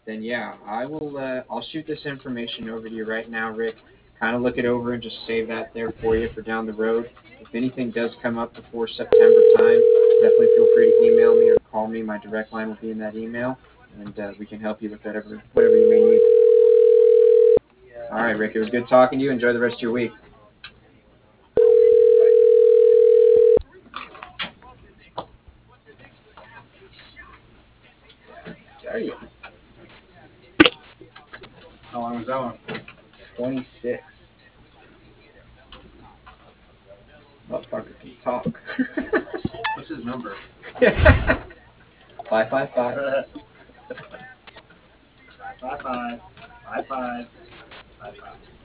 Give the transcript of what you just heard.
then yeah, I'll shoot this information over to you right now, Rick. Kind of look it over and just save that there for you for down the road. If anything does come up before September time, definitely feel free to email me or call me. My direct line will be in that email, and we can help you with whatever you may need. All right, Rick. It was good talking to you. Enjoy the rest of your week. Tell you, How long was that one? 26. Motherfucker can talk. What's his number? 555. 555 55 55.